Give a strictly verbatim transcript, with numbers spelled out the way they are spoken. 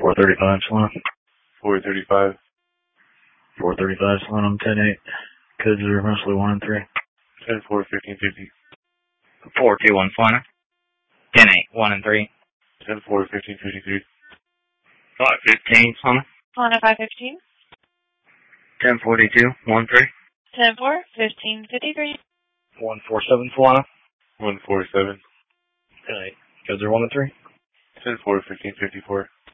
four thirty-five, Solano. four thirty-five. four thirty-five, Solano, ten eight. Codes are mostly one and three. ten four, fifteen fifty. four two one, Solano. ten eight, one and three. ten four, fifteen fifty-three. five fifteen, Solano. Solano five fifteen. ten forty-two, one three. ten four, fifteen fifty-three. one four seven, Solano. one four seven. ten eight. Codes are one and three. ten four, fifteen fifty-four.